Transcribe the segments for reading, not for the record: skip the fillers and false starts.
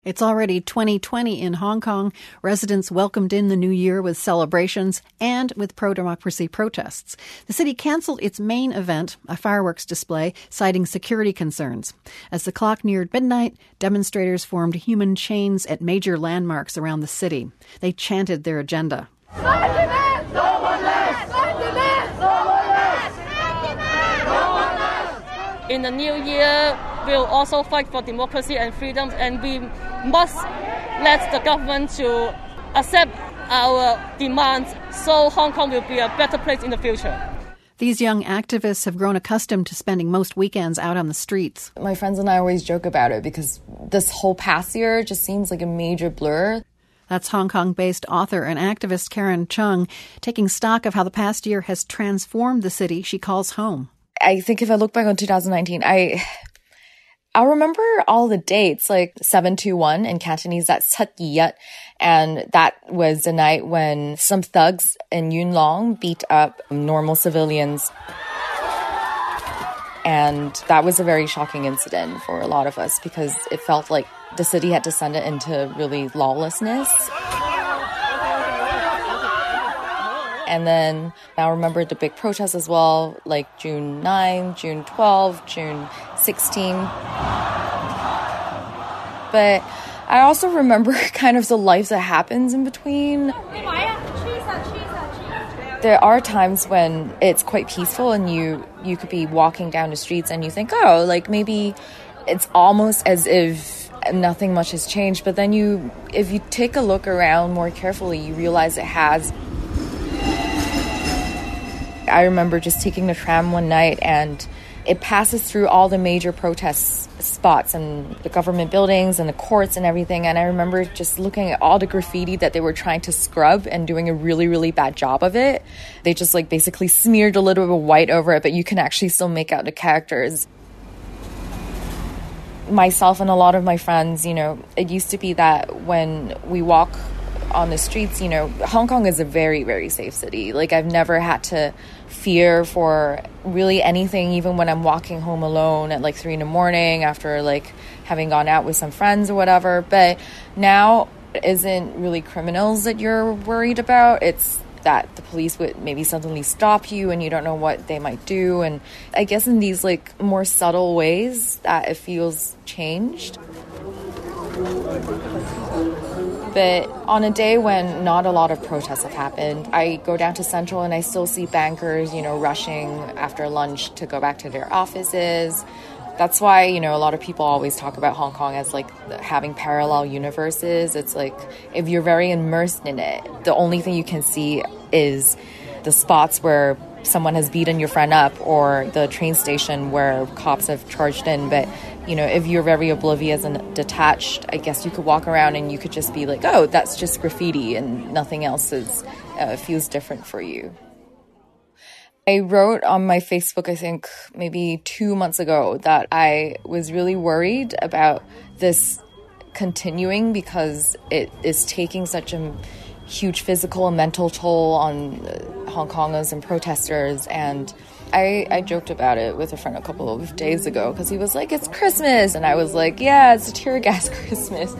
It's already 2020 in Hong Kong. Residents welcomed in the new year with celebrations and with pro-democracy protests. The city canceled its main event, a fireworks display, citing security concerns. As the clock neared midnight, demonstrators formed human chains at major landmarks around the city. They chanted their agenda. No one less! No one less! In the new year, we'll also fight for democracy and freedom, and we must let the government to accept our demands so Hong Kong will be a better place in the future. These young activists have grown accustomed to spending most weekends out on the streets. My friends and I always joke about it because this whole past year just seems like a major blur. That's Hong Kong-based author and activist Karen Chung, taking stock of how the past year has transformed the city she calls home. I think if I look back on 2019, I'll remember all the dates, like 721 in Cantonese, that's Sat Yat. And that was the night when some thugs in Yuen Long beat up normal civilians. And that was a very shocking incident for a lot of us because it felt like the city had descended into really lawlessness. And then I remember the big protests as well, like June 9, June 12, June 16. But I also remember kind of the life that happens in between. There are times when it's quite peaceful and you could be walking down the streets and you think, oh, like maybe it's almost as if nothing much has changed. But then if you take a look around more carefully, you realize it has. I remember just taking the tram one night and it passes through all the major protest spots and the government buildings and the courts and everything. And I remember just looking at all the graffiti that they were trying to scrub and doing a really, really bad job of it. They just like basically smeared a little bit of white over it, but you can actually still make out the characters. Myself and a lot of my friends, it used to be that when we walk on the streets, Hong Kong is a very, very safe city. Like I've never had to fear for really anything, even when I'm walking home alone at like 3 a.m. after like having gone out with some friends or whatever. But now it isn't really criminals that you're worried about. It's that the police would maybe suddenly stop you and you don't know what they might do. And I guess in these like more subtle ways that it feels changed. But on a day when not a lot of protests have happened, I go down to Central and I still see bankers, rushing after lunch to go back to their offices. That's why, a lot of people always talk about Hong Kong as like having parallel universes. It's like if you're very immersed in it, the only thing you can see is the spots where someone has beaten your friend up or the train station where cops have charged in. But if you're very oblivious and detached, I guess you could walk around and you could just be like, oh, that's just graffiti and nothing else feels different for you. I wrote on my Facebook, I think maybe 2 months ago, that I was really worried about this continuing because it is taking such a huge physical and mental toll on Hong Kongers and protesters. And I joked about it with a friend a couple of days ago because he was like, it's Christmas. And I was like, yeah, it's a tear gas Christmas.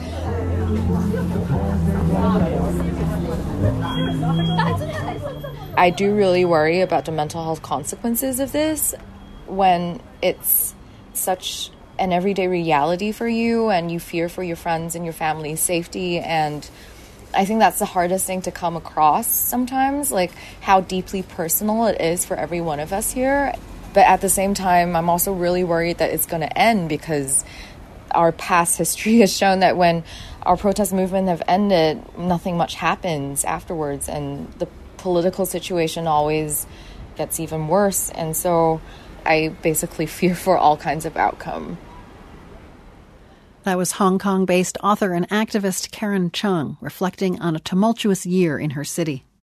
I do really worry about the mental health consequences of this when it's such an everyday reality for you and you fear for your friends and your family's safety. And I think that's the hardest thing to come across sometimes, like how deeply personal it is for every one of us here. But at the same time, I'm also really worried that it's going to end because our past history has shown that when our protest movement have ended, nothing much happens afterwards. And the political situation always gets even worse. And so I basically fear for all kinds of outcome. That was Hong Kong-based author and activist Karen Chung reflecting on a tumultuous year in her city.